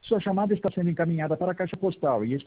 Sua chamada está sendo encaminhada para a caixa postal e está